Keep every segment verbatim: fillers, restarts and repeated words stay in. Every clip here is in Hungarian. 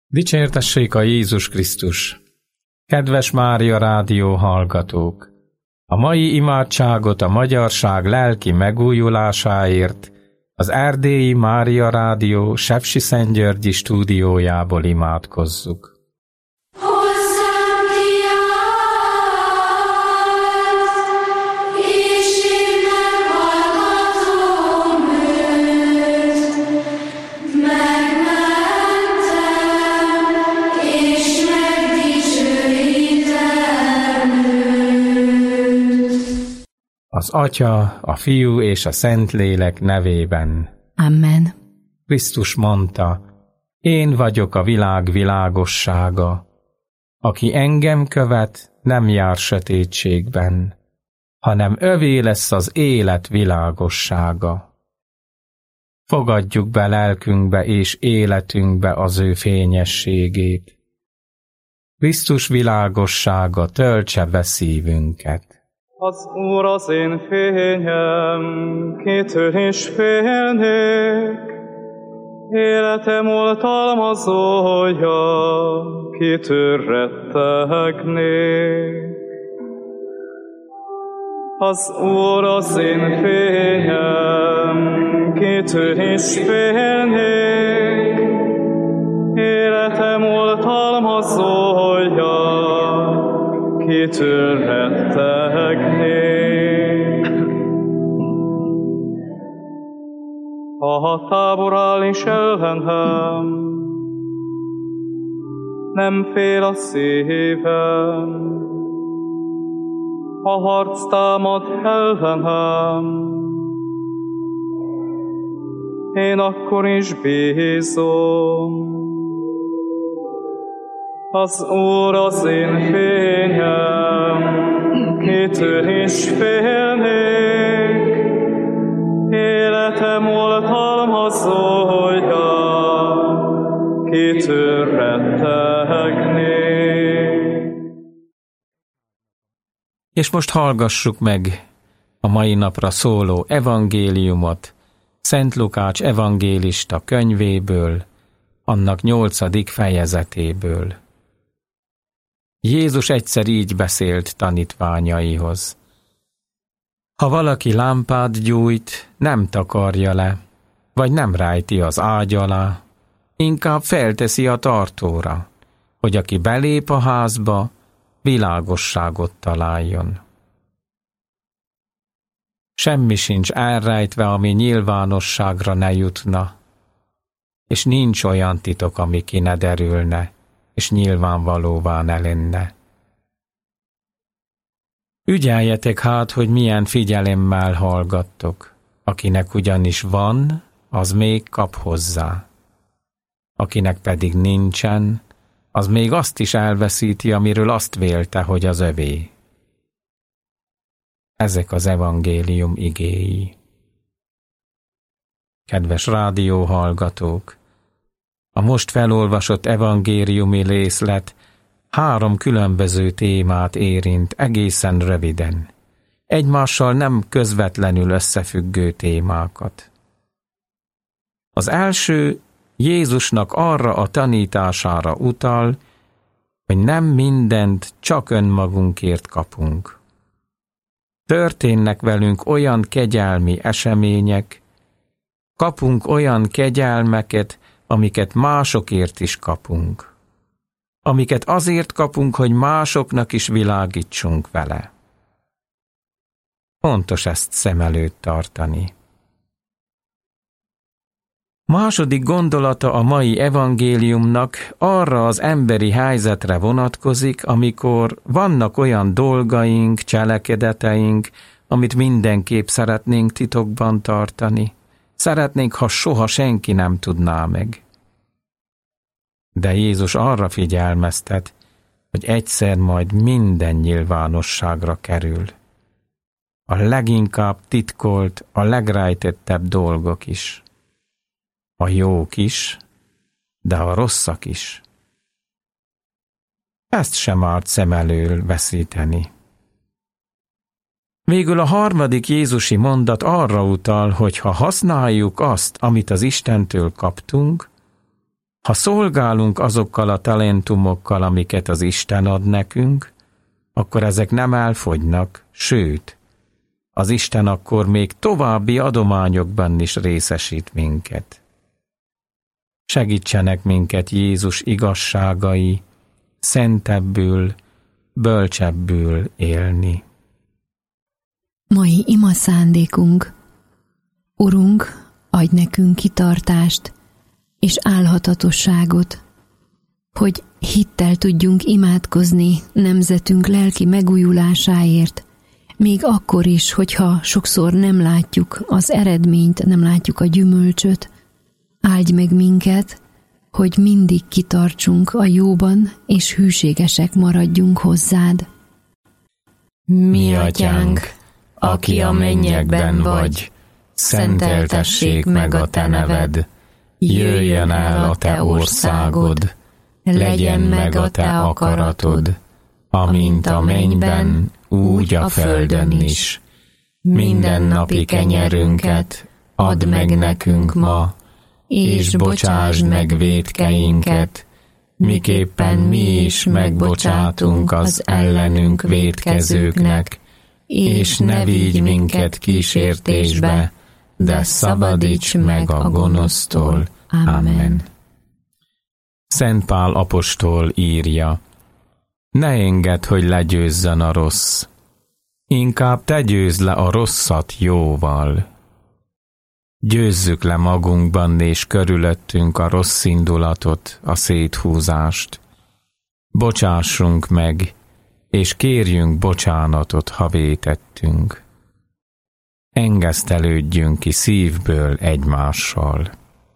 Dicsértessék a Jézus Krisztus! Kedves Mária Rádió hallgatók! A mai imádságot a magyarság lelki megújulásáért az Erdélyi Mária Rádió Sepsiszentgyörgyi stúdiójából imádkozzuk. Az Atya, a Fiú és a Szentlélek nevében. Amen. Krisztus mondta, én vagyok a világ világossága. Aki engem követ, nem jár sötétségben, hanem övé lesz az élet világossága. Fogadjuk be lelkünkbe és életünkbe az ő fényességét. Krisztus világossága töltse be szívünket. Az Úr az én fényem, kitől is félnék, életem oltalmazója, kitől rettegnék. Az Úr az én fényem, kitől is félnék, életem oltalmazója, kitől rettegnék. Ha tábor áll is ellenem, nem fél a szívem. Ha harc támad ellenem, én akkor is bízom. Az Úr az én fényem, kitől is félnék, életem oltalmazója, kitől rettegnék. És most hallgassuk meg a mai napra szóló evangéliumot Szent Lukács evangélista könyvéből, annak nyolcadik fejezetéből. Jézus egyszer így beszélt tanítványaihoz. Ha valaki lámpát gyújt, nem takarja le, vagy nem rájti az ágy alá, inkább felteszi a tartóra, hogy aki belép a házba, világosságot találjon. Semmi sincs elrejtve, ami nyilvánosságra ne jutna, és nincs olyan titok, ami ki ne derülne, és nyilvánvalóvá ne lenne. Ügyeljetek hát, hogy milyen figyelemmel hallgattok, akinek ugyanis van, az még kap hozzá. Akinek pedig nincsen, az még azt is elveszíti, amiről azt vélte, hogy az övé. Ezek az evangélium igéi. Kedves rádióhallgatók! A most felolvasott evangéliumi részlet három különböző témát érint egészen röviden, egymással nem közvetlenül összefüggő témákat. Az első Jézusnak arra a tanítására utal, hogy nem mindent csak önmagunkért kapunk. Történnek velünk olyan kegyelmi események, kapunk olyan kegyelmeket, amiket másokért is kapunk. Amiket azért kapunk, hogy másoknak is világítsunk vele. Fontos ezt szem előtt tartani. Második gondolata a mai evangéliumnak arra az emberi helyzetre vonatkozik, amikor vannak olyan dolgaink, cselekedeteink, amit mindenképp szeretnénk titokban tartani. Szeretnénk, ha soha senki nem tudná meg. De Jézus arra figyelmeztet, hogy egyszer majd minden nyilvánosságra kerül. A leginkább titkolt, a legrejtettebb dolgok is. A jók is, de a rosszak is. Ezt sem árt szem elől veszíteni. Végül a harmadik jézusi mondat arra utal, hogy ha használjuk azt, amit az Istentől kaptunk, Ha szolgálunk azokkal a talentumokkal, amiket az Isten ad nekünk, akkor ezek nem elfogynak, sőt, az Isten akkor még további adományokban is részesít minket. Segítsenek minket Jézus igazságai, szentebbül, bölcsebbül élni. Mai ima szándékunk: Urunk, adj nekünk kitartást és álhatatosságot, hogy hittel tudjunk imádkozni nemzetünk lelki megújulásáért, még akkor is, hogyha sokszor nem látjuk az eredményt, nem látjuk a gyümölcsöt. Áldj meg minket, hogy mindig kitartsunk a jóban, és hűségesek maradjunk hozzád. Mi atyánk, aki a mennyekben vagy, szenteltessék meg a te neved, jöjjön el a te országod, legyen meg a te akaratod, amint a mennyben, úgy a földön is. Mindennapi kenyerünket add meg nekünk ma, és bocsásd meg vétkeinket, miképpen mi is megbocsátunk az ellenünk vétkezőknek, és ne vigy minket kísértésbe, de szabadíts meg a gonosztól. Amen. Szent Pál apostol írja: ne engedd, hogy legyőzzön a rossz, inkább te győzd le a rosszat jóval. Győzzük le magunkban és körülöttünk a rossz indulatot, a széthúzást. Bocsássunk meg, és kérjünk bocsánatot, ha vétettünk. Engesztelődjünk ki szívből egymással.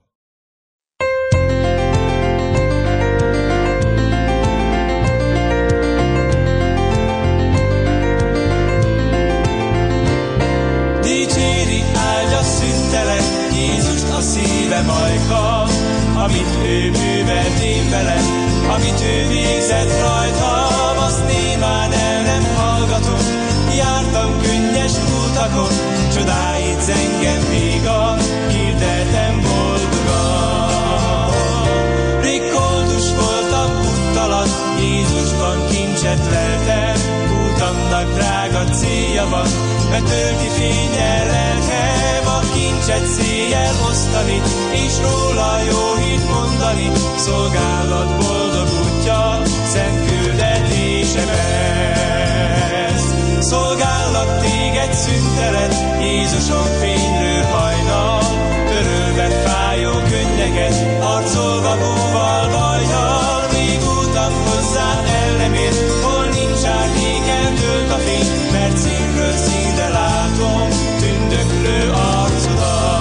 Dicséri, áldja, szüntele Jézust a szívem ajka, amit ő művelt én velem, amit ő végzett rajtam, azt némán el nem hallgatom. Jártam könnyes utakon, csodáit engem vígan, hirdetem boldogan. Rég koldus voltam, úttalan, Jézusban kincset leltem, utamnak drága célja van, betölti fényel lelkem, a kincset széjjel osztani, és róla jó hírt mondani, szolgálat boldog útja, szent küldetésem ez. Szolgállak téged szüntelen, Jézuson fénylő hajnal, törölve fájó könnyeket, arcolva búval bajjal, még útam hozzá el nem ér, hol nincs árnyék, eltölt a fény, mert színről színre látom tündöklő arcodat.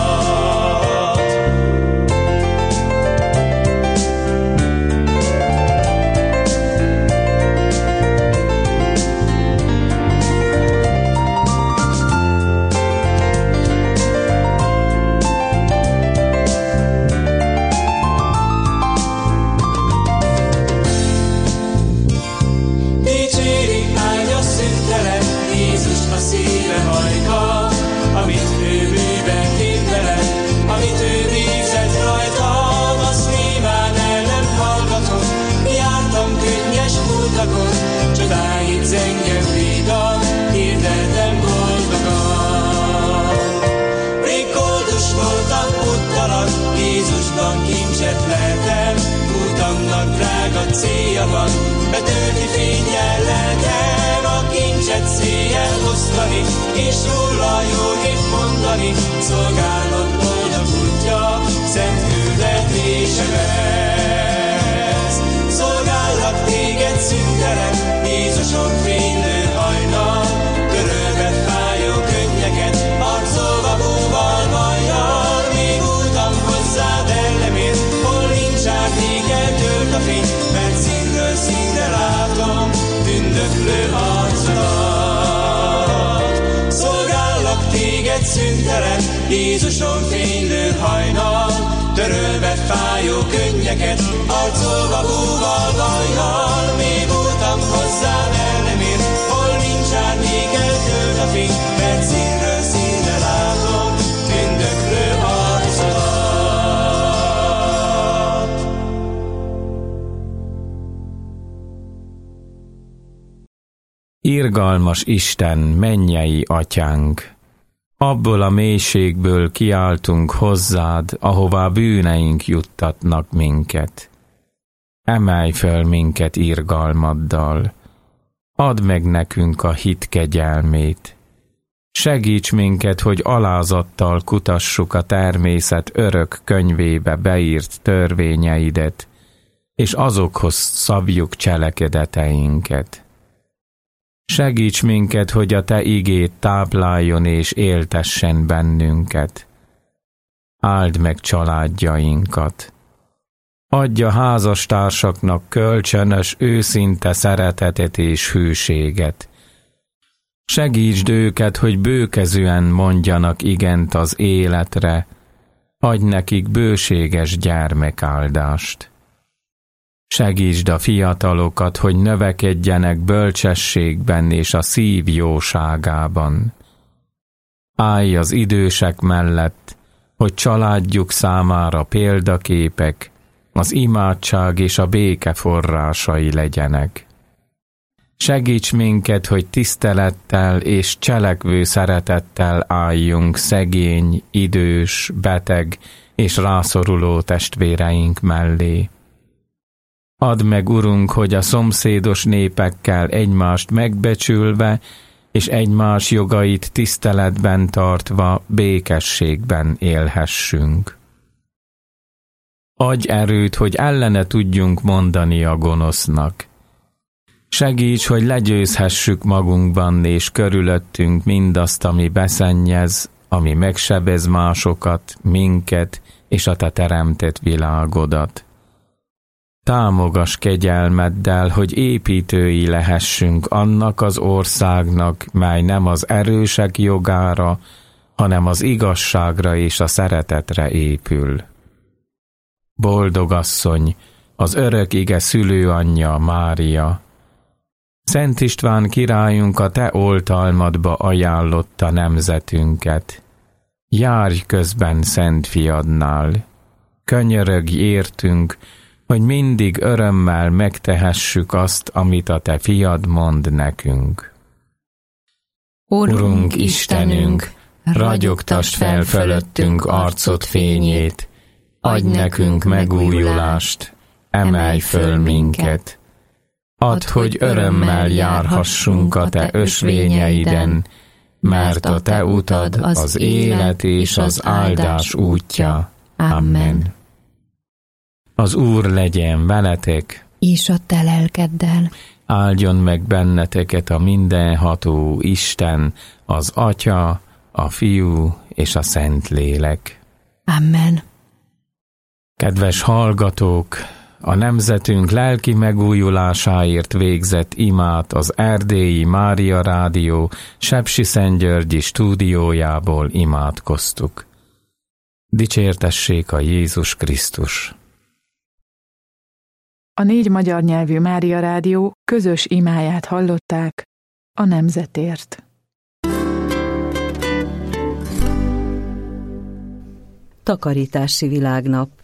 Csodáit engem vígan, hirdetem boldogan. Rég koldus voltam, úttalan, Jézusban kincset leltem, utamnak drága célja van, betölti fényjel lelkem, a kincset széjjel osztani, és róla jó hírt mondani, szolgálat boldog útja, szent küldetésem ez. Szolgállak téged szüntelen, Jézuson fénylő hajnal, törölve fájó könnyeket, arcolva búval bajjal, még útam hozzád el nem ér, hol nincs árnyék, eltölt a fény, mert színről színre látom tündöklő arcodat. Szolgállak téged szüntelen, Jézuson fénylő hajnal, törölve fájó könnyeket, arcolva búval bajjal, még útam hozzád el nem ér, hol nincs árnyék, eltölt a fény, mert színről színre látom tündöklő arcodat. Irgalmas Isten, mennyei Atyánk! Abból a mélységből kiáltunk hozzád, ahová bűneink juttatnak minket. Emelj föl minket irgalmaddal, add meg nekünk a hit kegyelmét. Segíts minket, hogy alázattal kutassuk a természet örök könyvébe beírt törvényeidet, és azokhoz szabjuk cselekedeteinket. Segíts minket, hogy a te igéd tápláljon és éltessen bennünket. Áld meg családjainkat. Adj a házastársaknak kölcsönös, őszinte szeretetet és hűséget. Segítsd őket, hogy bőkezűen mondjanak igent az életre, adj nekik bőséges gyermekáldást. Segítsd a fiatalokat, hogy növekedjenek bölcsességben és a szív jóságában. Állj az idősek mellett, hogy családjuk számára példaképek, az imádság és a béke forrásai legyenek. Segíts minket, hogy tisztelettel és cselekvő szeretettel álljunk szegény, idős, beteg és rászoruló testvéreink mellé. Add meg, Urunk, hogy a szomszédos népekkel egymást megbecsülve és egymás jogait tiszteletben tartva békességben élhessünk. Adj erőt, hogy ellene tudjunk mondani a gonosznak. Segíts, hogy legyőzhessük magunkban és körülöttünk mindazt, ami beszennyez, ami megsebez másokat, minket és a te teremtett világodat. Támogass kegyelmeddel, hogy építői lehessünk annak az országnak, mely nem az erősek jogára, hanem az igazságra és a szeretetre épül. Boldog asszony, az örök ige szülőanyja Mária! Szent István királyunk a te oltalmadba ajánlotta nemzetünket. Járj közben Szent Fiadnál, könyörögj értünk, hogy mindig örömmel megtehessük azt, amit a te fiad mond nekünk. Urunk Istenünk, ragyogtasd fel fölöttünk arcod fényét, adj nekünk megújulást, emelj föl minket. Add, hogy örömmel járhassunk a te ösvényeiden, mert a te utad az élet és az áldás útja. Amen. Az Úr legyen veletek, És a te lelkeddel. áldjon meg benneteket a mindenható Isten, az Atya, a Fiú és a Szentlélek. Amen. Kedves hallgatók, a nemzetünk lelki megújulásáért végzett imát az Erdélyi Mária Rádió Sepsiszentgyörgyi stúdiójából imádkoztuk. Dicsértessék a Jézus Krisztus! A négy magyar nyelvű Mária Rádió közös imáját hallották a nemzetért. Takarítási világnap.